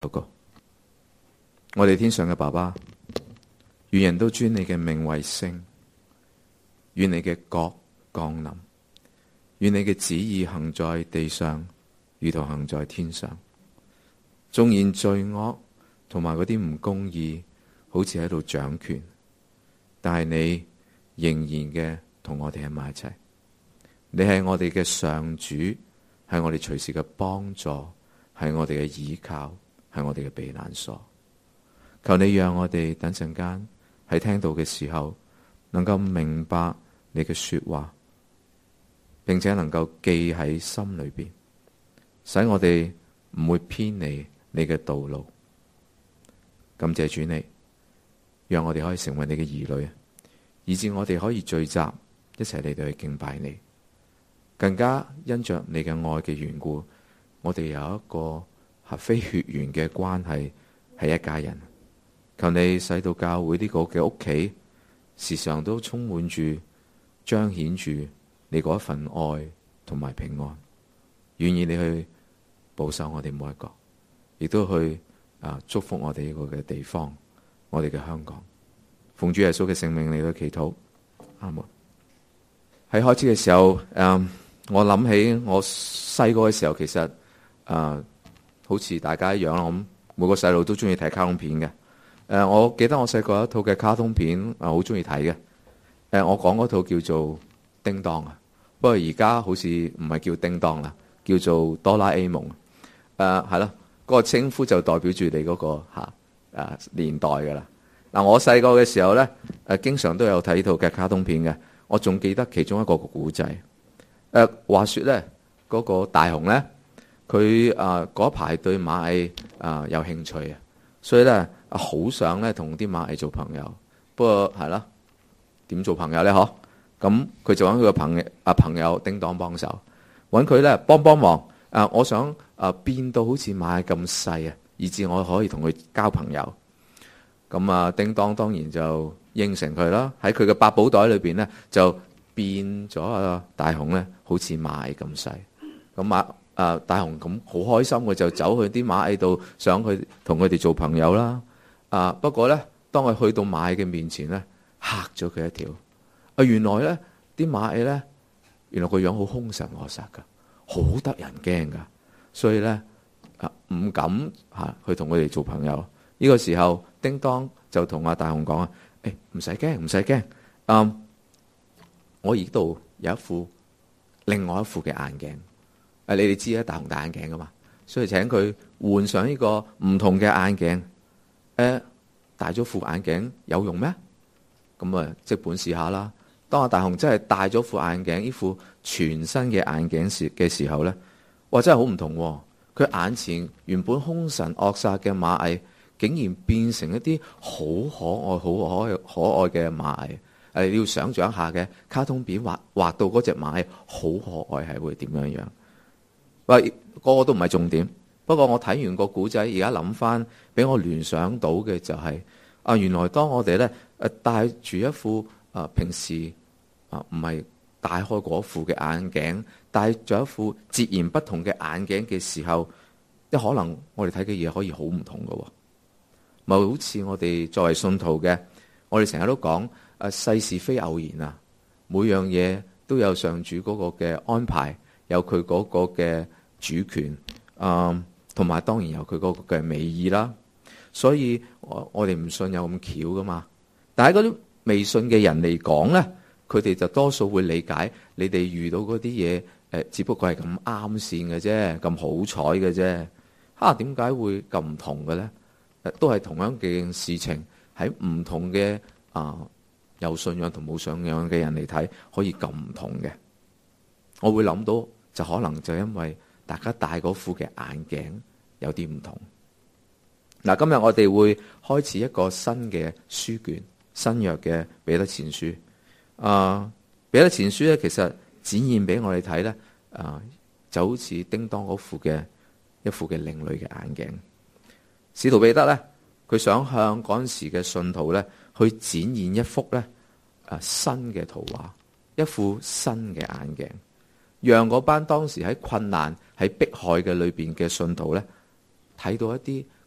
不過，我哋天上嘅爸爸，願人都尊你嘅名為聖，願你嘅國降臨，願你嘅旨意行在地上，如同行在天上。縱然罪惡同埋嗰啲唔公義，好似喺度掌權，但係你仍然嘅同我哋喺埋一齊。你係我哋嘅上主，係我哋隨時嘅幫助，係我哋嘅依靠，係我哋嘅避難所。求你讓我哋等陣間喺聽到嘅時候，能夠明白你嘅說話，並且能夠記喺心裏邊，使我哋唔會偏離你嘅道路。感謝主你，讓我哋可以成為你嘅兒女，以致我哋可以聚集一齊嚟到去敬拜你。更加因着你嘅愛嘅緣故，我哋有一個合非血緣嘅關係，係一家人。求你使到教會呢個嘅屋企，時常都充滿住彰顯住你嗰一份愛同埋平安。願意你去保守我哋每一個，亦都去祝福我哋呢個嘅地方，我哋嘅香港。奉主耶穌嘅聖名嚟到祈禱，阿門。喺開始嘅時候，我諗起我細個嘅時候，其實好似大家一樣啦。咁每個細路都中意睇卡通片嘅。我記得我細個有一套嘅卡通片，好中意睇嘅。我講嗰套叫做叮當啊，不過而家好似唔係叫叮當啦，叫做哆啦 A 夢。係咯，嗰個稱呼就代表住你嗰個年代噶啦。嗱，我細個嘅時候咧，經常都有睇呢套嘅卡通片嘅。我仲記得其中一個古仔。話說咧，嗰個大雄咧，佢嗰排對螞蟻有興趣啊，所以咧好想咧同啲螞蟻做朋友。不過係啦，點做朋友咧？嗬，咁佢就揾佢個朋友叮當幫手，揾佢咧幫忙。我想變到好似螞蟻咁細啊，以至我可以同佢交朋友。咁叮當當然就應承佢啦。喺佢嘅百寶袋裏邊咧，就變咗大雄咧，好似螞蟻咁細。咁大雄咁好開心嘅，就走去啲螞蟻度，想去同佢哋做朋友啦。不過咧，當佢去到螞蟻嘅面前咧，嚇咗佢一跳。原來咧啲螞蟻咧，原來個樣好兇神惡煞噶，好得人驚噶，所以咧唔敢去同佢哋做朋友。呢個時候，叮當就同大雄講唔使驚，唔使驚。我而度有另外一副嘅眼鏡。你哋知大雄戴眼鏡噶嘛，所以請佢換上呢個唔同嘅眼鏡。戴咗副眼鏡有用咩？咁即本試下啦。當大雄真係戴咗副眼鏡，呢副全新嘅眼鏡嘅時候咧，哇，真係好唔同喎。佢眼前原本兇神惡煞嘅螞蟻，竟然變成一啲好可愛、好可愛嘅螞蟻。你要想象下嘅卡通片畫到嗰隻螞蟻好可愛，係會點樣樣？喂，個個都唔係重點。不過我睇完個古仔，而家諗翻，俾我聯想到嘅就係原來當我哋咧戴住一副平時唔係戴開嗰副嘅眼鏡，戴咗一副截然不同嘅眼鏡嘅時候，可能我哋睇嘅嘢可以好唔同㗎喎。咪好似我哋作為信徒嘅，我哋成日都講世事非偶然啊，每樣嘢都有上主嗰個嘅安排，有佢嗰個嘅主權，同埋當然有佢嗰個嘅美意啦。所以我哋唔信有咁巧噶嘛。但係嗰啲未信嘅人嚟講咧，佢哋就多數會理解你哋遇到嗰啲嘢，只不過係咁啱線嘅啫，咁好彩嘅啫。點解會咁唔同嘅咧？都係同樣嘅事情，喺唔同嘅有信仰同冇信仰嘅人嚟睇，可以咁唔同嘅。我會諗到就可能就因為大家戴嗰副嘅眼鏡有啲唔同。嗱，今日我哋會開始一個新嘅書卷，新約嘅彼得前書。彼得前書咧，其實展現俾我哋睇咧，就好似叮當嗰副嘅一副嘅另類嘅眼鏡。使徒彼得咧，佢想向嗰陣時嘅信徒咧，去展現一幅咧新嘅圖畫，一副新嘅眼鏡，讓嗰班當時喺困難、喺迫害嘅裏邊嘅信徒咧，睇到一啲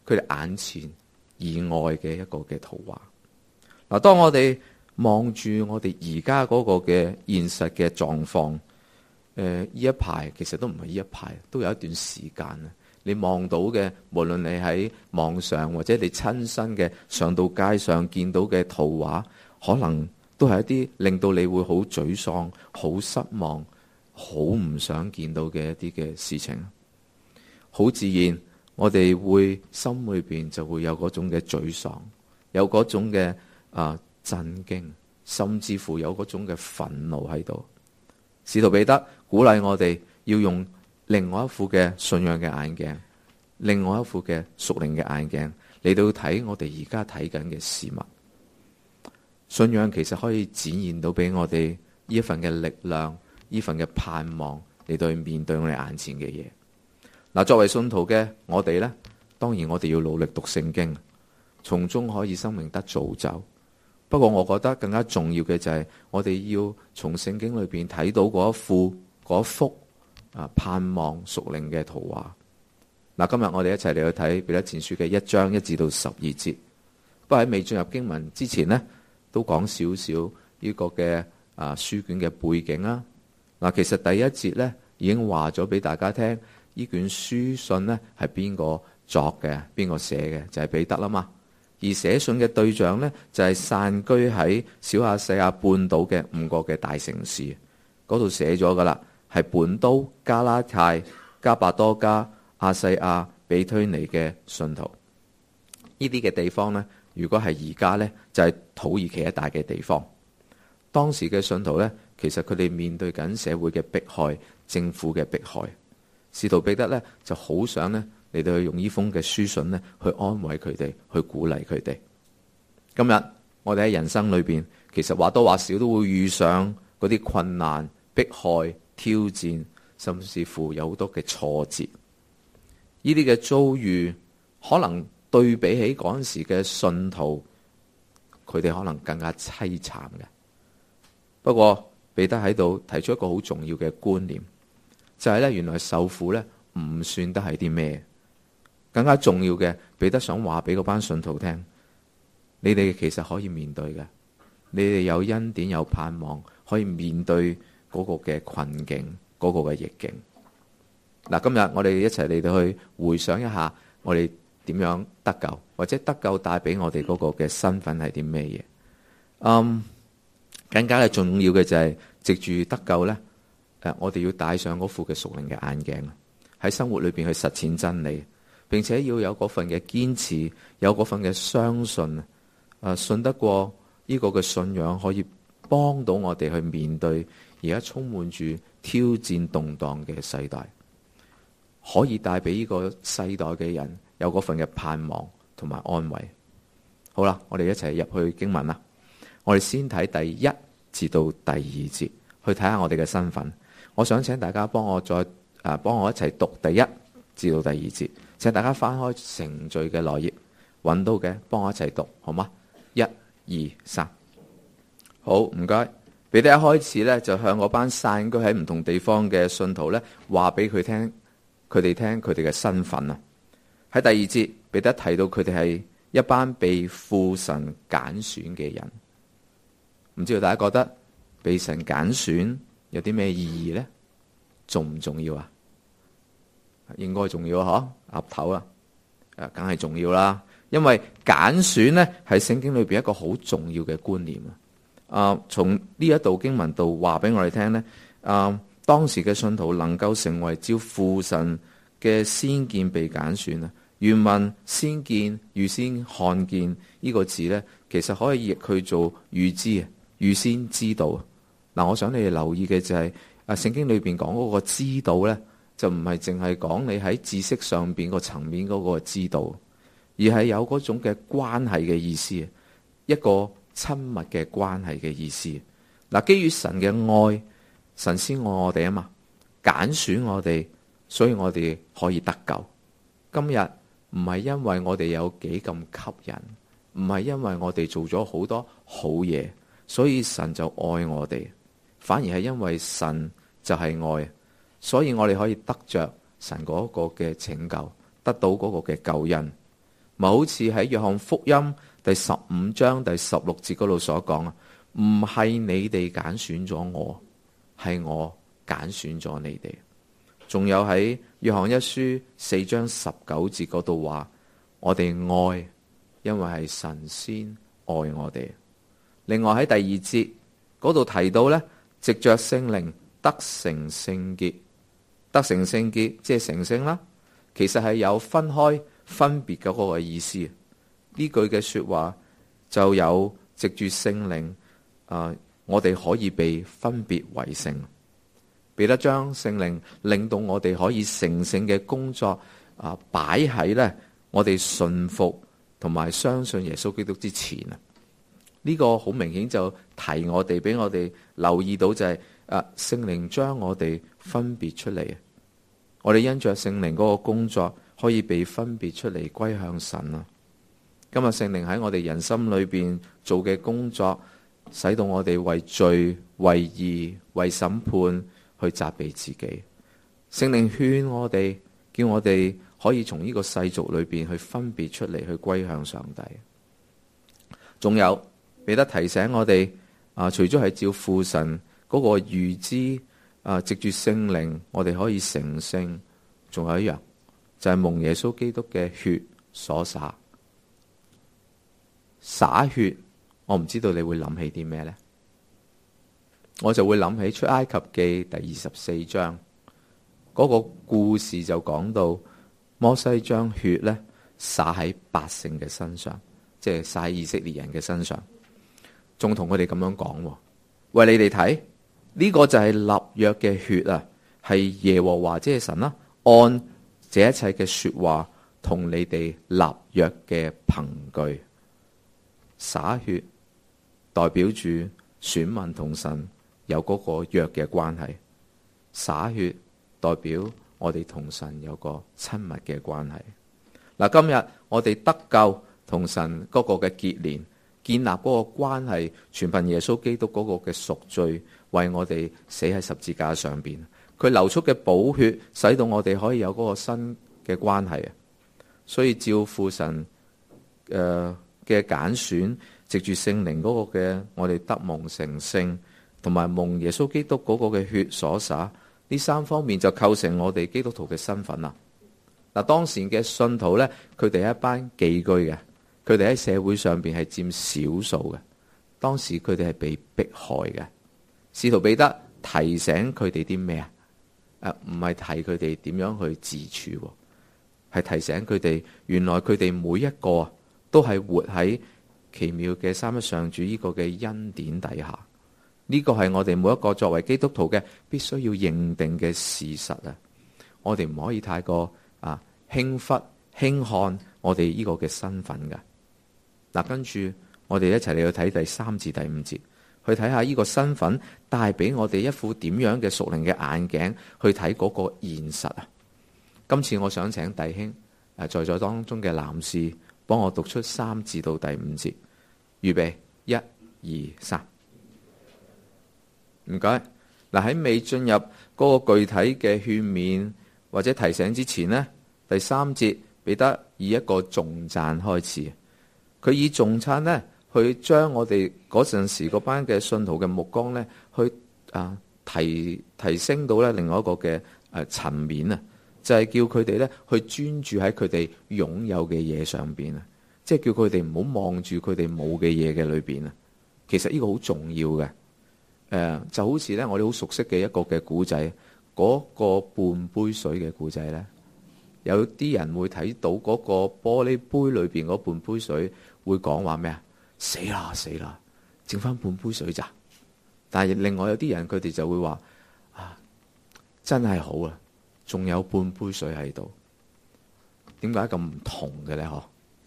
佢哋眼前以外嘅一個嘅圖畫。嗱，當我哋望住我哋而家嗰個嘅現實嘅狀況，呢一排其實都唔係呢一排，都有一段時間啊。你望到嘅，無論你喺網上或者你親身嘅上到街上見到嘅圖畫，可能都係一啲令到你會好沮喪、好失望、好唔想見到嘅一啲嘅事情。好自然，我哋會心裏邊就會有嗰種嘅沮喪，有嗰種嘅震驚，甚至乎有嗰種嘅憤怒喺度。使徒彼得鼓勵我哋要用另外一副嘅信仰嘅眼鏡，另外一副嘅屬靈嘅眼鏡嚟到睇我哋而家睇緊嘅事物。信仰其實可以展現到俾我哋呢一份嘅力量，呢份嘅盼望嚟到去面對我哋眼前嘅嘢。嗱，作為信徒嘅我哋呢，當然我哋要努力讀聖經，從中可以生命得造就。不過我覺得更加重要嘅就係我哋要從聖經裏邊睇到嗰一幅盼望屬靈嘅圖畫。嗱，今日我哋一齊嚟去睇彼得前書嘅1章1至到12節。不過喺未進入經文之前呢，都講少少呢個嘅書卷嘅背景啦。嗱，其實第一節呢已經話咗俾大家聽，呢卷書信呢係邊個作嘅，邊個寫嘅，就係彼得啦嘛。而寫信嘅對象呢，就係散居喺小亞細亞半島嘅5個嘅大城市，嗰度寫咗噶啦，係本都、加拉太、加百多加、亞細亞、比推尼嘅信徒。呢啲嘅地方呢，如果係而家呢，就係土耳其一帶嘅地方。當時嘅信徒呢，其實佢哋面對緊社會嘅迫害、政府嘅迫害。使徒彼得呢，就好想呢嚟到去用呢封嘅書信呢，去安慰佢哋，去鼓勵佢哋。今日我哋喺人生裏邊，其實或多或少都會遇上嗰啲困難、迫害、挑戰，甚至乎有好多嘅挫折。呢啲嘅遭遇，可能對比起嗰陣時嘅信徒，佢哋可能更加淒慘嘅。不過彼得喺度提出一個好重要嘅觀念，就係咧，原來受苦咧唔算得係啲咩。更加重要嘅，彼得想話俾嗰班信徒聽，你哋其實可以面對嘅，你哋有恩典有盼望，可以面對嗰個嘅困境，嗰個嘅逆境。嗱，今日我哋一齊嚟到去回想一下，我哋點樣得救，或者得救帶俾我哋嗰個嘅身份係啲咩嘢？更加嘅重要嘅就係藉住得救咧，我哋要戴上嗰副嘅屬靈嘅眼鏡，喺生活裏邊去實踐真理。並且要有嗰份嘅堅持，有嗰份嘅相信，信得過呢個嘅信仰可以幫到我哋去面對而家充滿住挑戰動盪嘅世代，可以帶俾呢個世代嘅人有嗰份嘅盼望同埋安慰。好啦，我哋一齊入去經文啦。我哋先睇第1至到第2節，去睇下我哋嘅身份。我想請大家幫我一齊讀第1至到第2節。請大家翻開程序嘅內頁，揾到嘅幫我一齊讀，好嗎？1、2、3，好，唔該。彼得一開始咧就向嗰班散居喺唔同地方嘅信徒咧話俾佢哋聽佢哋嘅身份啊。喺第2節，彼得提到佢哋係一班被父神揀選嘅人。唔知道大家覺得被神揀選有啲咩意義呢？重唔重要啊？應該重要啊，嗬，岌頭啊，梗係重要啦。因為揀選呢係聖經裏邊一個好重要嘅觀念啊。從呢一道經文度話俾我哋聽呢，當時嘅信徒能夠成為照父神嘅先見被揀選啊。原文先見、預先看見呢個字呢，其實可以譯去做預知啊，預先知道。嗱，我想你哋留意嘅就係聖經裏邊講嗰個知道呢，就唔係淨係講你喺知識上邊個層面嗰個知道，而係有嗰種嘅關係嘅意思，一個親密嘅關係嘅意思。嗱，基於神嘅愛，神先愛我哋啊嘛，揀選我哋，所以我哋可以得救。今日唔係因為我哋有幾咁吸引，唔係因為我哋做咗好多好嘢，所以神就愛我哋，反而係因為神就係愛。所以我哋可以得着神嗰個嘅拯救，得到嗰個嘅救恩。 咪好似喺約翰福音第15章第16節嗰度所講啊，唔係你哋揀選咗我，係我揀選咗你哋。仲有喺約翰一書4章19節嗰度話，我哋愛，因為係神先愛我哋。另外喺第2節嗰度提到呢，藉着聖靈得成聖潔，得成聖潔即係成聖啦。其實係有分開分別嘅嗰個意思。呢句嘅說話就有藉住聖靈，我哋可以被分別為聖。彼得將聖靈令到我哋可以成聖嘅工作擺喺呢我哋信服同埋相信耶穌基督之前啊。呢個好明顯就提我哋，俾我哋留意到就係聖靈將我哋分別出嚟。我哋因着聖靈嗰個工作可以被分別出嚟歸向神啊。今日聖靈喺我哋人心裏邊做嘅工作，使到我哋為罪、為義、為審判去責備自己。聖靈勸我哋，叫我哋可以從呢個世俗裏邊去分別出嚟，去歸向上帝。仲有彼得提醒我哋，除咗係照父神嗰個預知，藉住聖靈我哋可以成聖，仲有一樣就係蒙耶穌基督嘅血所灑。灑血，我唔知道你會諗起啲咩呢？我就會諗起出埃及記第24章嗰個故事，就講到摩西將血呢灑喺百姓嘅身上，即係灑喺以色列人嘅身上，仲同佢哋咁樣講：喂，你哋睇呢個就係立約嘅血啊，係耶和華即係神啦，按這一切嘅說話同你哋立約嘅憑據。灑血代表住選民同神有嗰個約嘅關係，灑血代表我哋同神有個親密嘅關係。嗱，今日我哋得救同神嗰個嘅結連，建立嗰個關係，全憑耶穌基督嗰個嘅贖罪，為我哋死喺十字架上邊。佢流出嘅寶血，使到我哋可以有嗰個新嘅關係啊！所以照父神嘅揀選，藉住聖靈嗰個嘅，我哋得蒙成聖，同埋蒙耶穌基督嗰個嘅血所灑，呢三方面就構成我哋基督徒嘅身份啦。嗱，當時嘅信徒呢，佢哋係一班寄居嘅，佢哋喺社會上邊係佔少數嘅。當時佢哋係被迫害嘅。使徒彼得提醒佢哋啲咩啊？唔係提佢哋點樣去自處，係提醒佢哋，原來佢哋每一個都係活喺奇妙嘅三一上主呢個嘅恩典底下。呢個係我哋每一個作為基督徒嘅必須要認定嘅事實啊！我哋唔可以太過輕忽輕看我哋呢個嘅身份噶。嗱，跟住我哋一齊嚟去睇第3至第5節，去睇下呢個身份帶俾我哋一副點樣嘅屬靈嘅眼鏡去睇嗰個現實啊！今次我想請弟兄在座當中嘅男士幫我讀出3至到第5節，預備1、2、3。唔該。嗱，喺未進入嗰個具體嘅勸勉或者提醒之前呢，第3節彼得以一個頌讚開始。佢以頌讚呢去將我哋嗰陣時嗰班嘅信徒嘅目光呢去提升到咧另外一個嘅層面啊，就係叫佢哋呢去專注喺佢哋擁有嘅嘢上邊啊，即係叫佢哋唔好望住佢哋冇嘅嘢嘅裏邊啊。其實呢個好重要嘅。就好似咧，我哋好熟悉嘅一個嘅古仔，嗰個半杯水嘅古仔咧，有啲人會睇到嗰個玻璃杯裏邊嗰半杯水，會講話咩啊？死啦死啦，剩翻半杯水咋？但係另外有啲人佢哋就會話真係好啊，仲有半杯水喺度。點解咁唔同嘅咧？嗬？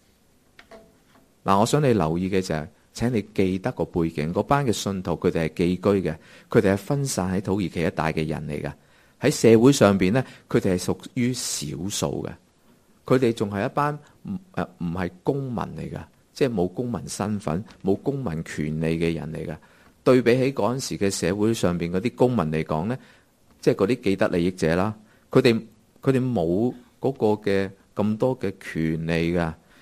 嗱，我想你留意嘅就係，請你記得個背景，嗰班嘅信徒佢哋係寄居嘅，佢哋係分散喺土耳其一帶嘅人嚟㗎。喺社會上邊呢，佢哋係屬於少數嘅，佢哋仲係一班唔係公民嚟㗎，即係冇公民身份、冇公民權利嘅人嚟㗎。對比起嗰陣時嘅社會上邊嗰啲公民嚟講呢，即係嗰啲既得利益者啦，佢哋冇嗰個嘅咁多嘅權利㗎。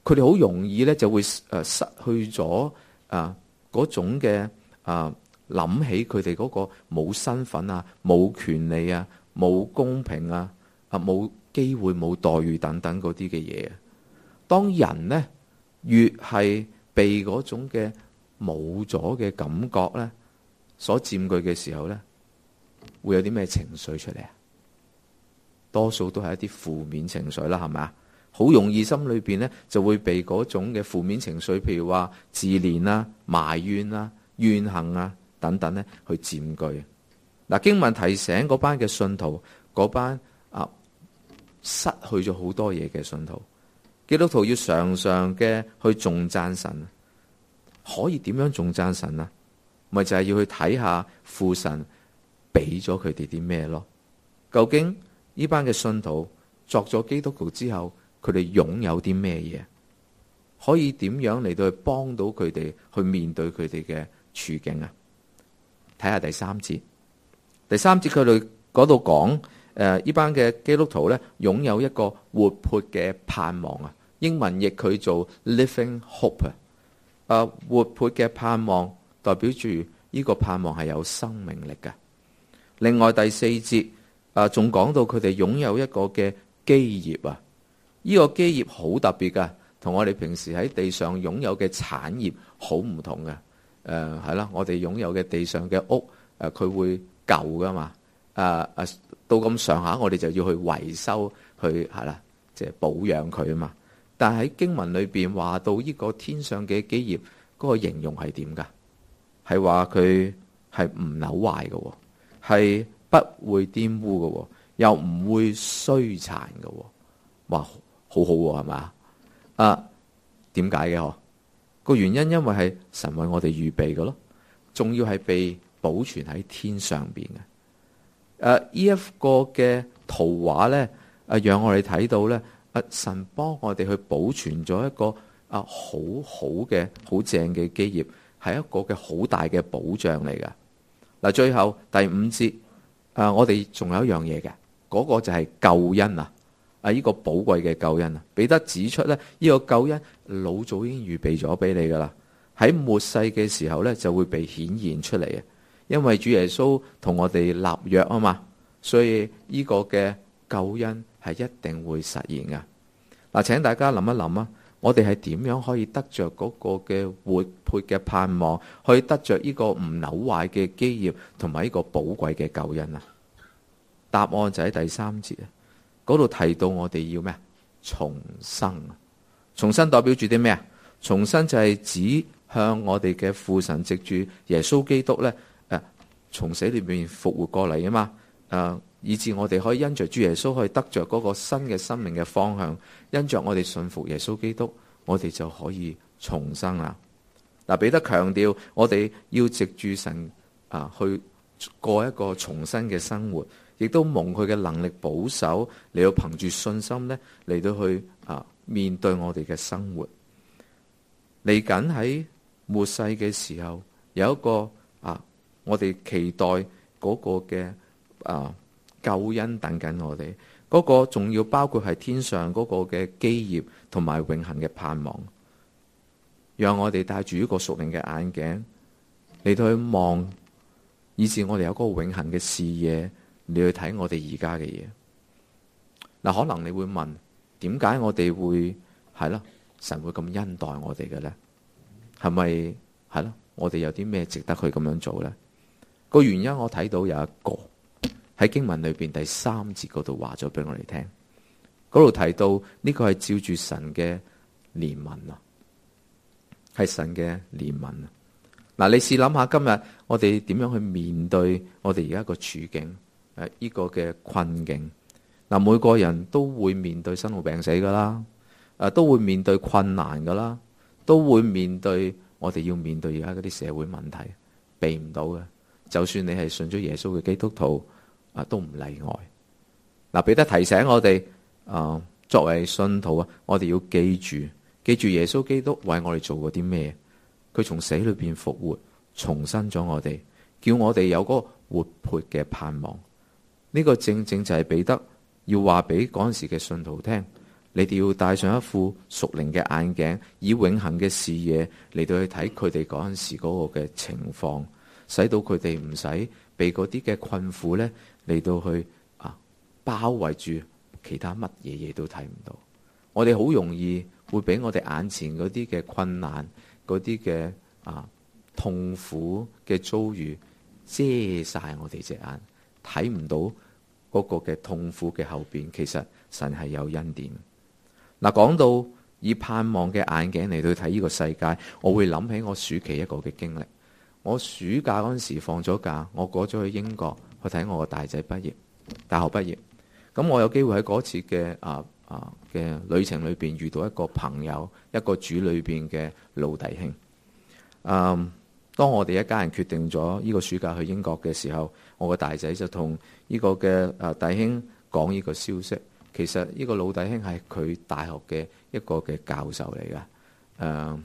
佢哋好容易咧就會失去咗嗰種嘅諗起佢哋嗰個冇身份啊、冇權利啊、冇公平啊、冇機會、冇待遇等等嗰啲嘅嘢。當人呢越係被嗰種嘅冇咗嘅感覺咧所佔據嘅時候咧，會有啲咩情緒出嚟啊？多數都係一啲負面情緒啦，係咪啊？好容易心裏邊咧就會被嗰種嘅負面情緒，譬如話自憐啊、埋怨啊、怨恨啊等等咧去佔據。嗱，經文提醒嗰班嘅信徒，嗰班失去咗好多嘢嘅信徒，基督徒要常常嘅去頌讚神。可以點樣頌讚神啊？咪就係要去睇下父神俾咗佢哋啲咩咯？究竟呢班嘅信徒作咗基督徒之後，佢哋擁有啲咩嘢？可以點樣嚟到去幫到佢哋去面對佢哋嘅處境啊？睇下第三節。第三節佢哋嗰度講，呢班嘅基督徒咧擁有一個活潑嘅盼望啊。英文譯佢做 living hope 啊。活潑嘅盼望代表住呢個盼望係有生命力嘅。另外第四節仲講到佢哋擁有一個嘅基業啊。呢個基業好特別噶，同我哋平時喺地上擁有嘅產業好唔同嘅。係啦，我哋擁有嘅地上嘅屋，佢會舊噶嘛。到咁上下，我哋就要去維修，去係啦，即係保養佢啊嘛。但係喺經文裏邊話到呢個天上嘅基業，嗰個形容係點噶？係話佢係唔朽壞嘅，係不會玷污嘅，又唔會衰殘嘅。哇！好好喎，係嘛？點解嘅？嗬，個原因因為係神為我哋預備嘅咯，仲要係被保存喺天上邊嘅。呢一個嘅圖畫咧，讓我哋睇到咧，神幫我哋去保存咗一個好好嘅好正嘅基業，係一個嘅好大嘅保障嚟噶。嗱，最後第五節，我哋仲有一樣嘢嘅，嗰個就係救恩啊！呢個寶貴嘅救恩啊，彼得指出咧，呢個救恩老早已經預備咗俾你噶啦，喺末世嘅時候咧就會被顯現出嚟啊！因為主耶穌同我哋立約啊嘛，所以呢個嘅救恩係一定會實現噶。嗱，請大家諗一諗啊，我哋係點樣可以得着嗰個嘅活潑嘅盼望，可以得着呢個唔朽壞嘅基業，同埋呢個寶貴嘅救恩啊？答案就喺第三節啊。嗰度提到我哋要咩？重生。重生代表住啲咩啊？重生就係指向我哋嘅父神藉住耶穌基督咧，從死裏面復活過嚟啊嘛，以致我哋可以因着主耶穌可以得着嗰個新嘅生命嘅方向，因着我哋信服耶穌基督，我哋就可以重生啦。嗱，彼得強調我哋要藉住神去過一個重生嘅生活。亦都蒙佢嘅能力保守，嚟到憑住信心咧，嚟到去面對我哋嘅生活。嚟緊喺末世嘅時候，有一個我哋期待嗰個嘅救恩等緊我哋。嗰個仲要包括係天上嗰個嘅基業同埋永恆嘅盼望。讓我哋帶住一個屬靈嘅眼鏡嚟到去望，以致我哋有嗰個永恆嘅視野。你去睇我哋而家嘅嘢，嗱，可能你會問，點解我哋會係咯？神會咁恩待我哋嘅咧？係咪係咯？我哋有啲咩值得去咁樣做咧？個原因我睇到有一個喺經文裏邊第三節嗰度話咗俾我哋聽，嗰度提到呢個係照住神嘅憐憫啊，係神嘅憐憫啊。嗱，你試諗下今日我哋點樣去面對我哋而家個處境？呢個嘅困境，嗱，每個人都會面對生老病死噶啦，都會面對困難噶啦，都會面對我哋要面對而家嗰啲社會問題，避唔到嘅。就算你係信咗耶穌嘅基督徒，都唔例外。嗱，彼得提醒我哋，作為信徒啊，我哋要記住耶穌基督為我哋做過啲咩？佢從死裏邊復活，重生咗我哋，叫我哋有嗰個活潑嘅盼望。呢個正正就係彼得要話俾嗰陣時嘅信徒聽， 你哋要戴上一副屬靈嘅眼鏡，以永恆嘅視野嚟到去睇佢哋嗰陣時嗰個嘅情況，使到佢哋唔使被嗰啲嘅困苦咧嚟到去包圍住，其他乜嘢嘢都睇唔到。我哋好容易會俾我哋眼前嗰啲嘅困難、嗰啲嘅痛苦嘅遭遇遮晒我哋隻眼，睇唔到嗰個嘅痛苦嘅後邊，其實神係有恩典。嗱，講到以盼望嘅眼鏡嚟到睇呢個世界，我會諗起我暑期一個嘅經歷。我暑假嗰陣時放咗假，我過咗去英國去睇我個大仔畢業，大學畢業。咁我有機會喺嗰次嘅嘅旅程裏邊遇到一個朋友，一個主裏邊嘅老弟兄。當我哋一家人決定咗呢個暑假去英國嘅時候，我個大仔就同呢個嘅弟兄講呢個消息。其實呢個老弟兄係佢大學嘅一個嘅教授嚟㗎。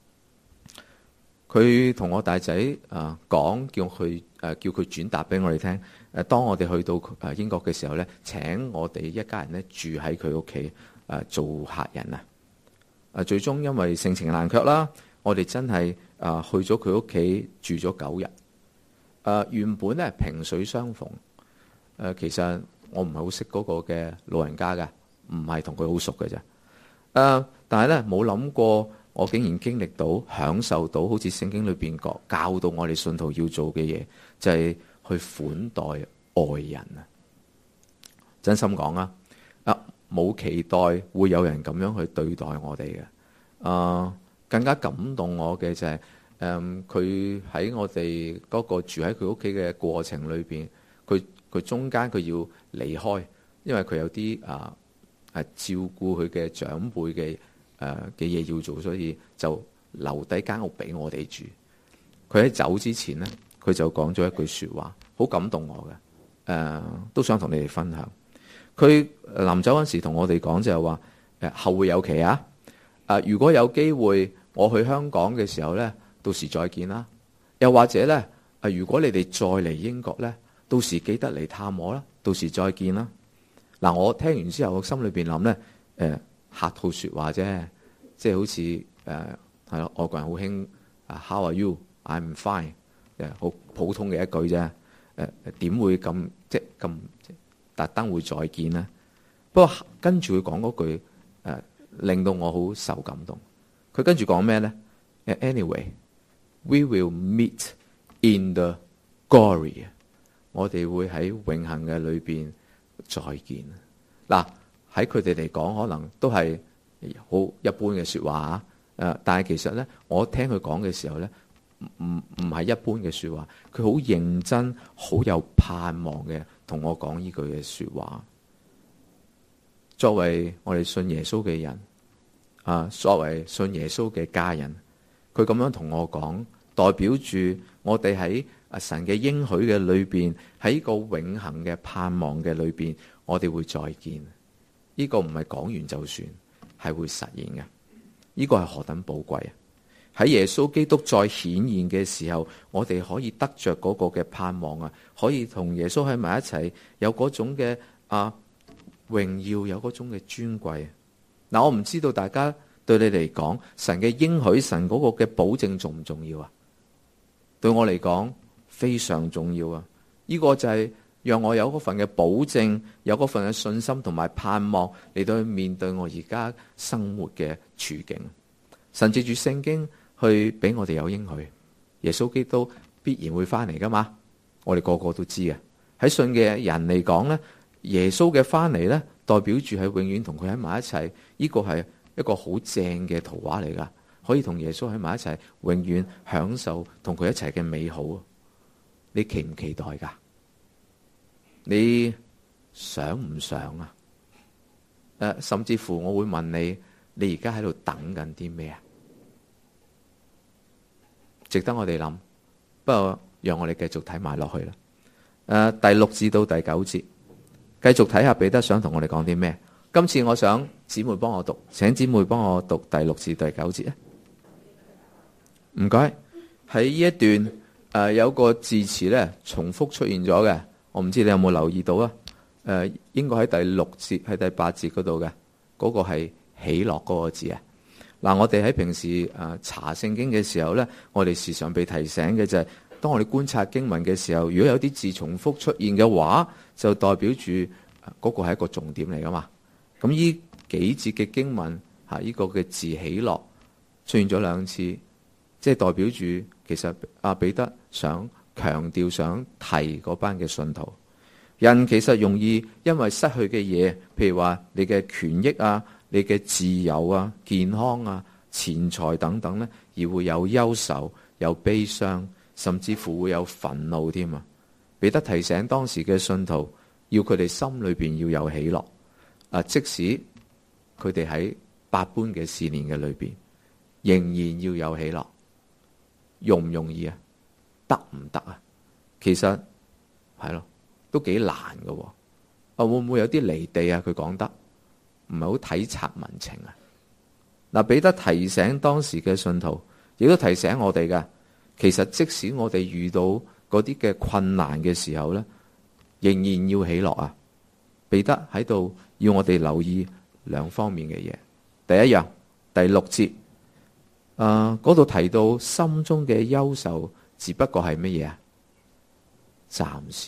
佢同我大仔講，叫佢轉達俾我哋聽。當我哋去到英國嘅時候咧，請我哋一家人咧住喺佢屋企做客人啊。最終因為盛情難卻啦，我哋真係去咗佢屋企住咗9日。原本咧萍水相逢。其實我唔係好識嗰個嘅老人家㗎，唔係同佢好熟嘅啫。但係咧冇諗過，我竟然經歷到、享受到，好似聖經裏邊講教導我哋信徒要做嘅嘢，就係去款待愛人啊！真心講冇期待會有人咁樣去對待我哋嘅。更加感動我嘅就係佢喺我哋嗰個住喺佢屋企嘅過程裏邊，佢中間佢要離開，因為佢有啲照顧佢嘅長輩嘅嘢要做，所以就留低間屋俾我哋住。佢喺走之前呢，佢就講咗一句說話，好感動我嘅，都想同你哋分享。佢臨走嗰時同我哋講就係話，後會有期啊！如果有機會我去香港嘅時候呢，到時再見啦。又或者呢，如果你哋再嚟英國呢，到時記得嚟探我啦，到時再見啦。嗱，我聽完之後，我心裏邊諗呢，客套說話啫，即係好似係咯，外國人好興How are you? I'm fine，好普通嘅一句啫。點會咁即特登會再見呢？不過跟住佢講嗰句令到我好受感動。佢跟住講咩呢？ Anyway, we will meet in the glory。我哋會喺永恆嘅裏邊再見。嗱，喺佢哋嚟講，可能都係好一般嘅說話但係其實呢，我聽佢講嘅時候呢，唔係一般嘅說話，佢好認真、好有盼望嘅同我講呢句嘅說話。作為我哋信耶穌嘅人，作為信耶穌嘅家人，佢咁樣同我講，代表住我哋喺神嘅應許嘅裏邊，喺個永恆嘅盼望嘅裏邊，我哋會再見。呢個唔係講完就算，係會實現嘅。呢個係何等寶貴啊！喺耶穌基督再顯現嘅時候，我哋可以得着嗰個嘅盼望啊，可以同耶穌喺埋一齊，有嗰種嘅榮耀，有嗰種嘅尊貴。嗱，我唔知道大家對你嚟講，神嘅應許，神嗰個嘅保證重唔重要啊？對我嚟講非常重要啊！呢個就係讓我有嗰份嘅保證，有嗰份嘅信心同埋盼望嚟到去面對我而家生活嘅處境。神藉住聖經去俾我哋有應許，耶穌基督必然會翻嚟噶嘛？我哋個個都知嘅。喺信嘅人嚟講呢，耶穌嘅翻嚟呢，代表住係永遠同佢喺埋一齊。呢個係一個好正嘅圖畫嚟噶，可以同耶穌喺埋一齊，永遠享受同佢一齊嘅美好。你期唔期待噶？你想唔想啊？甚至乎我會問你，你而家喺度等緊啲咩啊？值得我哋諗。不過讓我哋繼續睇埋落去啦。第6至到第9節，繼續睇下彼得想同我哋講啲咩。今次我想姊妹幫我讀，請姊妹幫我讀第6至第9節啊。唔該。喺呢一段有個字詞咧重複出現咗嘅，我唔知你有冇留意到啊？應該喺第6節，喺第8節嗰度嘅。 嗰個係喜樂嗰個字啊。嗱，我哋喺平時查聖經嘅時候咧，我哋時常被提醒嘅就係，當我哋觀察經文嘅時候，如果有啲字重複出現嘅話，就代表住嗰個係一個重點嚟噶嘛。咁呢幾節嘅經文呢個嘅字喜樂出現咗2次，即係代表住其實彼得想強調、想提嗰班嘅信徒。人其實容易因為失去嘅嘢，譬如話你嘅權益啊、你嘅自由啊、健康啊、錢財等等呢，而會有憂愁、有悲傷，甚至乎會有憤怒添啊！彼得提醒當時嘅信徒，要佢哋心裏邊要有喜樂即使佢哋喺百般嘅試煉嘅裏邊，仍然要有喜樂。容唔容易啊？得唔得啊？其實係咯，都幾難㗎喎。會唔會有啲離地啊？佢講得唔係好體察民情啊。嗱，彼得提醒當時嘅信徒，亦都提醒我哋㗎。其實即使我哋遇到嗰啲嘅困難嘅時候咧，仍然要喜樂啊。彼得喺度要我哋留意2方面嘅嘢。第一樣，第6節，嗰度提到心中嘅憂愁，只不過係乜嘢啊？暫時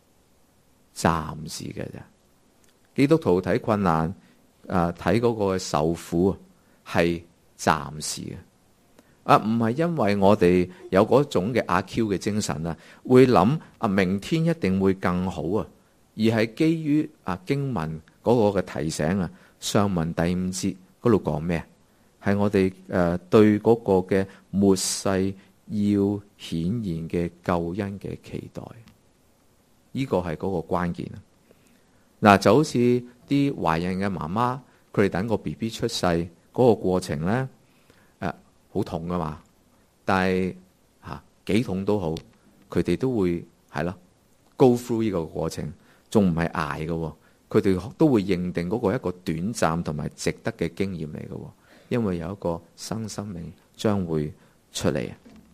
嘅啫。基督徒睇困難，睇嗰個受苦係暫時嘅。唔係因為我哋有嗰種嘅阿 Q 嘅精神啊，會諗明天一定會更好啊，而係基於經文嗰個嘅提醒啊。上文第5節嗰度講咩？係我哋對嗰個嘅末世要顯現嘅救恩嘅期待，呢個係嗰個關鍵啊。嗱，就好似啲懷孕嘅媽媽，佢哋等個 BB 出世嗰個過程咧，好痛噶嘛，但係幾痛都好，佢哋都會係咯 go through 呢個過程，仲唔係捱嘅，佢哋都會認定嗰個一個短暫同埋值得嘅經驗嚟嘅，因為有一個新生命將會出嚟。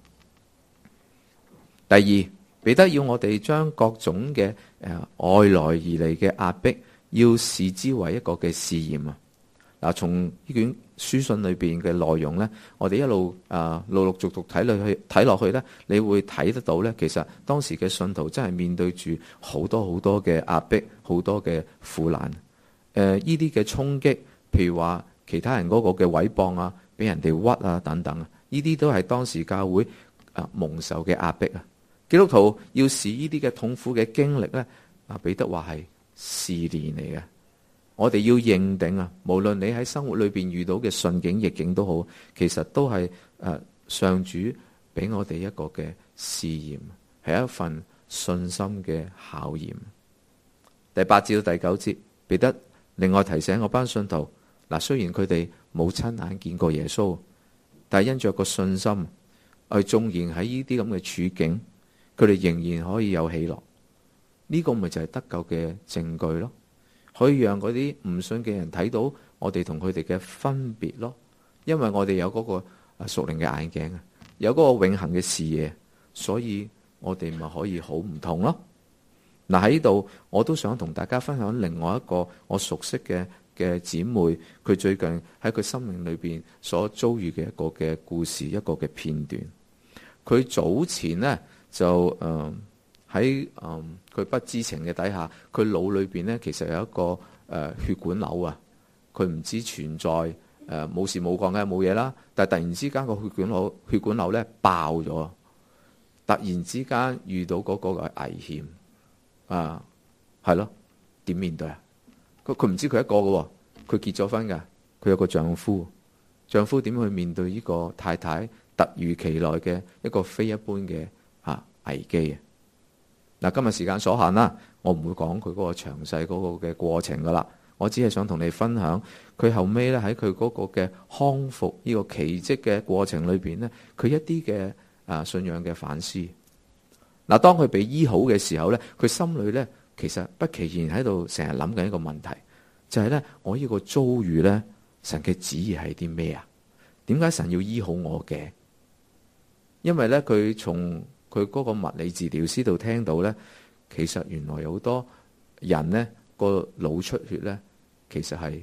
第二，彼得要我哋將各種嘅外來而嚟嘅壓迫，要視之為一個嘅試驗啊！嗱，從呢卷書信裏邊嘅內容咧，我哋一路陸陸續續睇落去咧，你會睇得到咧，其實當時嘅信徒真係面對住好多好多嘅壓迫，好多嘅苦難。呢啲嘅衝擊，譬如話其他人嗰個嘅毀謗啊，俾人哋屈啊等等啊，呢啲都係當時教會蒙受嘅壓迫啊。基督徒要視呢啲嘅痛苦嘅經歷咧，彼得話係試煉嚟嘅。我哋要認定啊，無論你喺生活裏邊遇到嘅順境逆境都好，其實都係上主俾我哋一個嘅試驗，係一份信心嘅考驗。第8至到第9節，彼得另外提醒我班信徒，雖然佢哋冇親眼見過耶穌，但係因着個信心，縱然喺呢啲咁嘅處境，佢哋仍然可以有喜樂。呢個咪就係得救嘅證據咯。可以讓嗰啲唔信嘅人睇到我哋同佢哋嘅分別咯，因為我哋有嗰個屬靈嘅眼鏡啊，有嗰個永恆嘅視野，所以我哋咪可以好唔同咯。喺呢度我都想同大家分享另外一個我熟悉嘅姊妹，佢最近喺佢生命裏邊所遭遇嘅一個嘅故事，一個嘅片段。佢早前呢，就喺佢不知情嘅底下，佢腦裏邊咧其實有一個血管瘤啊，佢唔知存在冇事冇幹嘅冇嘢啦，但係突然之間個血管瘤咧爆咗，突然之間遇到嗰個危險係咯，點面對啊？佢唔知佢一個嘅，佢結咗婚㗎，佢有個丈夫點去面對呢個太太突如其來嘅一個非一般嘅危機啊？今日時間所限啦，我唔會講佢嗰個詳細嗰個嘅過程噶啦，我只係想同你分享佢後尾咧喺佢嗰個嘅康復呢個奇蹟嘅過程裏邊咧，佢一啲嘅信仰嘅反思。當佢被醫好嘅時候咧，佢心裏咧其實不其然喺度成日諗緊一個問題，就係咧我呢個遭遇咧，神嘅旨意係啲咩啊？點解神要醫好我嘅？因為咧佢從佢嗰個物理治療師度聽到咧，其實原來有好多人咧個腦出血咧，其實係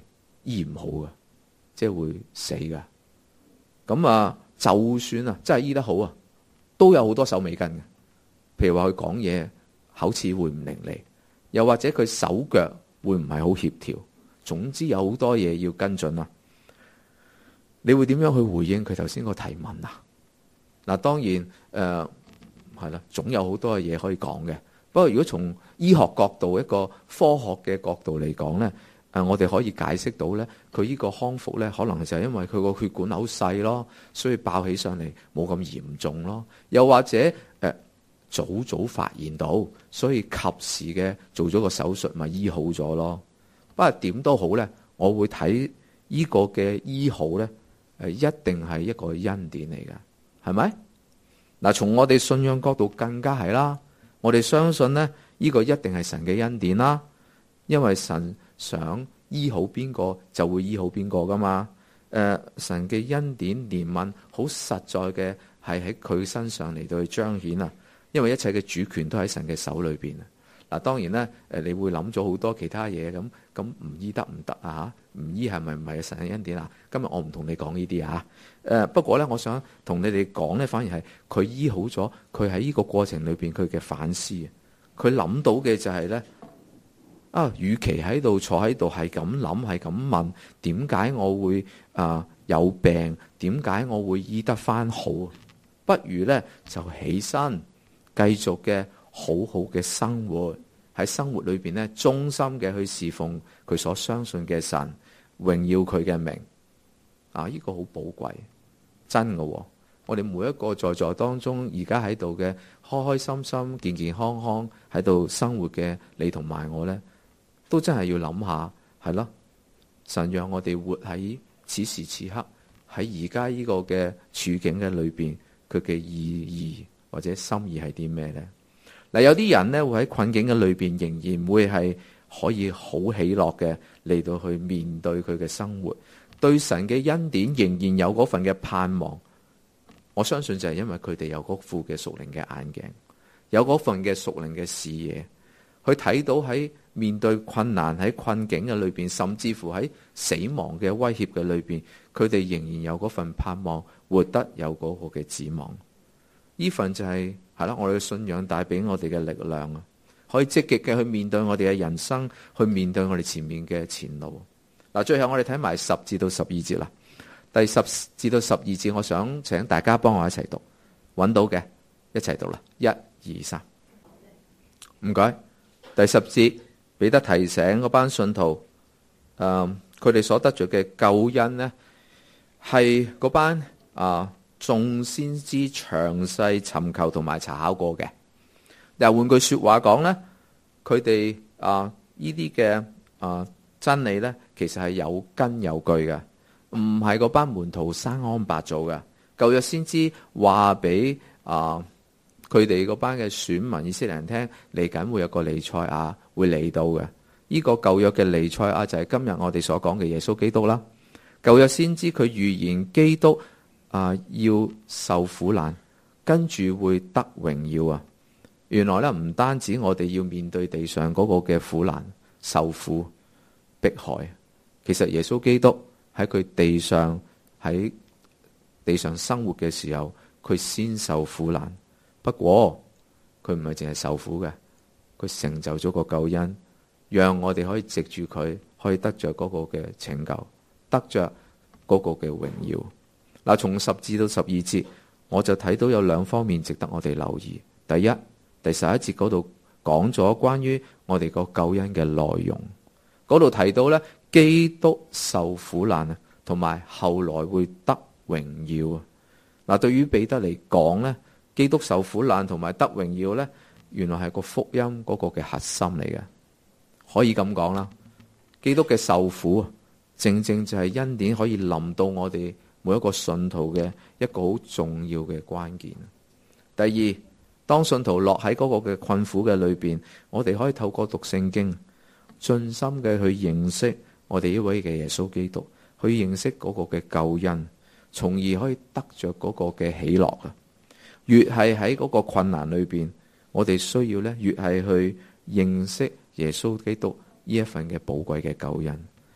醫唔好嘅，即係會死嘅。咁啊，就算啊真係醫得好啊，都有好多手尾跟嘅。譬如話佢講嘢口齒會唔伶俐，又或者佢手腳會唔係好協調，總之有好多嘢要跟進啦。你會點樣去回應佢頭先個提問啊？嗱，當然係啦，總有好多嘅嘢可以講嘅。不過如果從醫學角度，一個科學嘅角度嚟講呢，我哋可以解釋到呢，佢呢個康復呢，可能就係因為佢個血管好細咯，所以爆起上嚟冇咁嚴重咯。又或者早發現到，所以及時嘅做咗個手術，咪醫好咗咯。不過點都好呢，我會睇呢個嘅醫好呢，一定係一個恩典嚟嘅，係咪？嗱，從我哋信仰角度更加係啦。我哋相信呢，呢個一定係神嘅恩典啦，因為神想醫好邊個就會醫好邊個噶嘛。神嘅恩典憐憫好實在嘅係喺佢身上嚟到去彰顯啊。因為一切嘅主權都喺神嘅手裏邊啊！嗱，當然咧，你會諗咗好多其他嘢，咁唔醫得唔得啊？嚇，唔醫係咪唔係神嘅恩典啊？今日我唔同你講呢啲啊！不過咧，我想同你哋講咧，反而係佢醫好咗，佢喺呢個過程裏邊佢嘅反思，佢諗到嘅就係咧，與其喺度坐喺度係咁諗係咁問，點解我會有病？點解我會醫得翻好？不如咧就起身。繼續嘅好好嘅生活，喺生活裏邊呢，忠心嘅去侍奉佢所相信嘅神，榮耀佢嘅名。呢個好寶貴，真嘅。我哋每一個在座當中，而家喺度嘅開開心心、健健康康喺度生活嘅你同埋我呢，都真係要諗下，係咯。神讓我哋活喺此時此刻，喺而家呢個嘅處境嘅裏邊，佢嘅意義。或者心意係啲咩呢？嗱，有啲人呢會喺困境嘅裏邊，仍然會係可以好喜樂嘅嚟到去面對佢嘅生活，對神嘅恩典仍然有嗰份嘅盼望。我相信就係因為佢哋有嗰副嘅屬靈嘅眼鏡，有嗰份嘅屬靈嘅視野，去睇到喺面對困難喺困境嘅裏邊，甚至乎喺死亡嘅威脅嘅裏邊，佢哋仍然有嗰份盼望，活得有嗰個嘅指望。呢份就係啦，我哋嘅信仰帶俾我哋嘅力量啊，可以積極嘅去面對我哋嘅人生，去面對我哋前面嘅前路。嗱，最後我哋睇埋10至到12節啦。第10至到12節，我想請大家幫我一齊讀，揾到嘅一齊讀啦。1、2、3，唔該。第10節，彼得提醒嗰班信徒，佢哋所得着嘅救恩呢，係嗰班眾先知詳細尋求同埋查考過嘅。又換句說話講呢，佢哋呢啲嘅真理呢，其實係有根有據嘅，唔係嗰班門徒生安白做嘅。舊約先知話俾佢哋嗰班嘅選民以色列人聽，嚟緊會有個彌賽亞會嚟到嘅。呢個舊約嘅彌賽亞就係今日我哋所講嘅耶穌基督啦。舊約先知佢預言基督要受苦難，跟住會得榮耀啊！原來咧，唔單止我哋要面對地上嗰個嘅苦難、受苦、迫害，其實耶穌基督喺佢喺地上生活嘅時候，佢先受苦難。不過佢唔係淨係受苦嘅，佢成就咗個救恩，讓我哋可以藉住佢，可以得着嗰個嘅拯救，得着嗰個嘅榮耀。嗱，從10至到12節，我就睇到有2方面值得我哋留意。第一，第11節嗰度講咗關於我哋個救恩嘅內容，嗰度提到咧，基督受苦難啊，同埋後來會得榮耀啊。嗱，對於彼得嚟講咧，基督受苦難同埋得榮耀咧，原來係個福音嗰個嘅核心嚟嘅，可以咁講啦。基督嘅受苦正正就係恩典可以臨到我哋每一個信徒嘅一個好重要嘅關鍵。第二，當信徒落喺嗰個嘅困苦嘅裏邊，我哋可以透過讀聖經，盡心嘅去認識我哋呢位嘅耶穌基督，去認識嗰個嘅救恩，從而可以得着嗰個嘅喜樂啊！越係喺嗰個困難裏邊，我哋需要咧越係去認識耶穌基督呢一份嘅寶貴嘅救恩。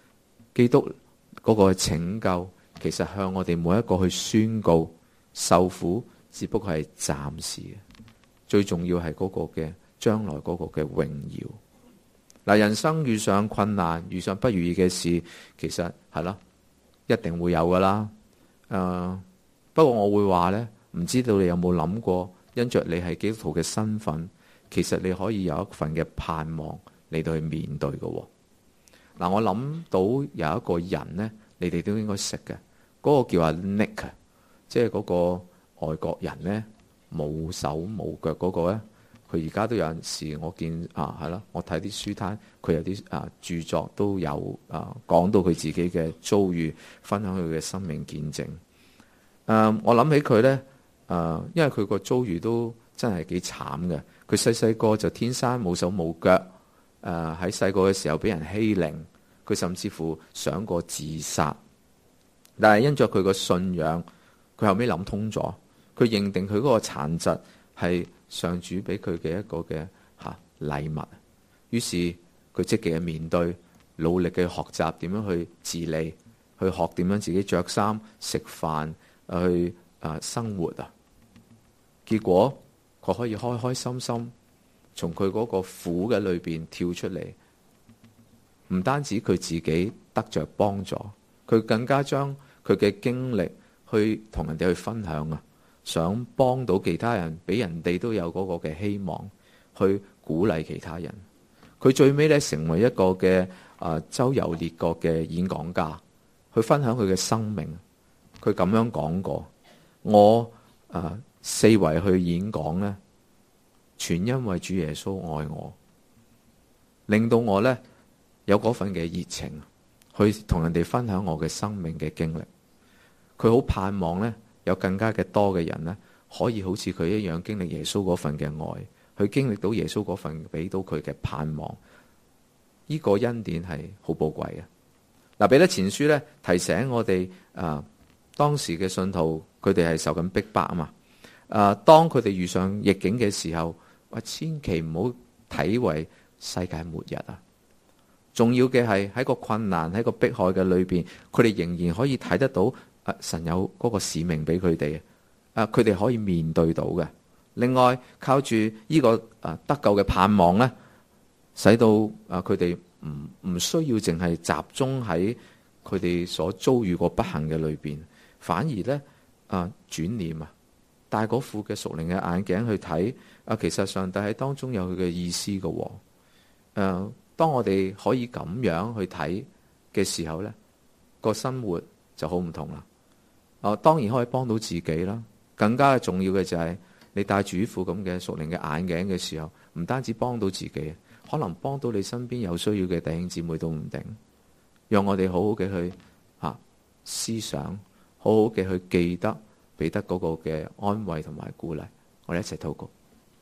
基督嗰個拯救，其實向我哋每一個去宣告受苦，只不過係暫時嘅，最重要係嗰個嘅將來嗰個嘅榮耀。嗱，人生遇上困難，遇上不如意嘅事，其實係啦，一定會有噶啦。不過我會話呢，唔知道你有冇諗過，因着你係基督徒嘅身份，其實你可以有一份嘅盼望嚟到去面對嘅。嗱，我諗到有一個人呢，你哋都應該識嘅，嗰個叫阿 Nick， 即係嗰個外國人呢，冇手冇腳嗰個呢。佢而家都有陣時，我見係啦，我睇啲書攤，佢有啲著作都有講到佢自己嘅遭遇，分享佢嘅生命見證。我諗起佢呢，因為佢個遭遇都真係幾慘嘅。佢細個就天生冇手冇腳，喺細個嘅時候俾人欺凌，佢甚至乎想過自殺。但係因着佢個信仰，佢後尾諗通咗，佢認定佢嗰個殘疾係上主俾佢嘅一個嘅禮物，於是佢積極嘅面對，努力嘅學習點樣去自理，去學點樣自己着衫、食飯、去生活啊。結果佢可以開開心心從佢嗰個苦嘅裏邊跳出嚟，唔單止佢自己得着幫助，佢更加將佢嘅經歷去同人哋去分享啊。想幫到其他人，俾人哋都有嗰個嘅希望，去鼓勵其他人。佢最尾咧成為一個嘅周遊列國嘅演講家，去分享佢嘅生命。佢咁樣講過：我四圍去演講呢，全因為主耶穌愛我，令到我呢有嗰份嘅熱情，去同人哋分享我嘅生命嘅經歷。佢好盼望呢，有更加嘅多嘅人呢，可以好似佢一樣經歷耶穌嗰份嘅愛，去經歷到耶穌嗰份俾到佢嘅盼望。呢個恩典係好寶貴嘅。嗱，彼得前書呢提醒我哋，當時嘅信徒佢哋係受緊逼迫啊嘛。當佢哋遇上逆境嘅時候，千祈唔好睇為世界末日啊！重要嘅係喺個困難、喺個迫害嘅裏邊，佢哋仍然可以睇得到。神有嗰個使命俾佢哋，佢哋可以面對到嘅。另外，靠住呢個得救嘅盼望呢，使到佢哋唔需要淨係集中喺佢哋所遭遇過不幸嘅裏邊，反而呢轉念啊，戴嗰副嘅屬靈嘅眼鏡去睇其實上帝喺當中有佢嘅意思嘅。當我哋可以咁樣去睇嘅時候呢，個生活就好唔同啦。當然可以幫到自己啦，更加重要嘅就係你戴住呢副咁嘅屬靈嘅眼鏡嘅時候，唔單止幫到自己，可能幫到你身邊有需要嘅弟兄姊妹都唔定。讓我哋好好嘅去思想，好好嘅去記得彼得嗰個嘅安慰同埋鼓勵。我哋一齊禱告。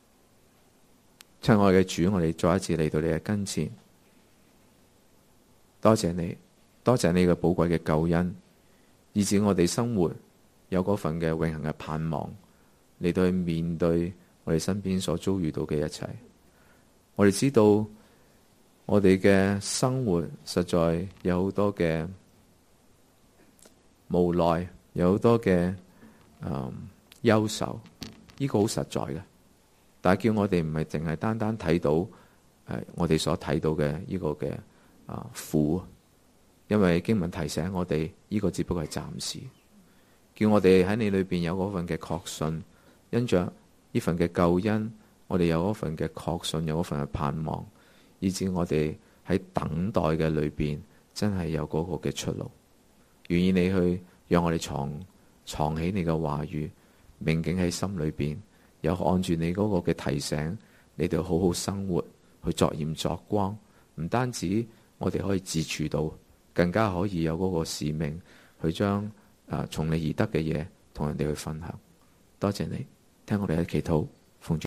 親愛嘅主，我哋再一次嚟到你嘅跟前，多謝你，多謝你嘅寶貴嘅救恩，以致我哋生活有嗰份嘅永恆嘅盼望，嚟到去面對我哋身邊所遭遇到嘅一切。我哋知道我哋嘅生活實在有好多嘅無奈，有好多嘅憂愁，呢個好實在嘅。但係叫我哋唔係淨係單單睇到我哋所睇到嘅呢個嘅苦。因為經文提醒我哋，呢個只不過係暫時，叫我哋喺你裏邊有嗰份嘅確信，因着呢份嘅救恩，我哋有嗰份嘅確信，有嗰份嘅盼望，以致我哋喺等待嘅裏邊，真係有嗰個嘅出路。願意你去讓我哋藏起你嘅話語，銘記喺心裏邊，有按住你嗰個嘅提醒，你哋好好生活，去作鹽作光。唔單止我哋可以自處到，更加可以有嗰個使命，去將從你而得嘅嘢同人哋去分享。多謝你，聽我哋嘅祈禱。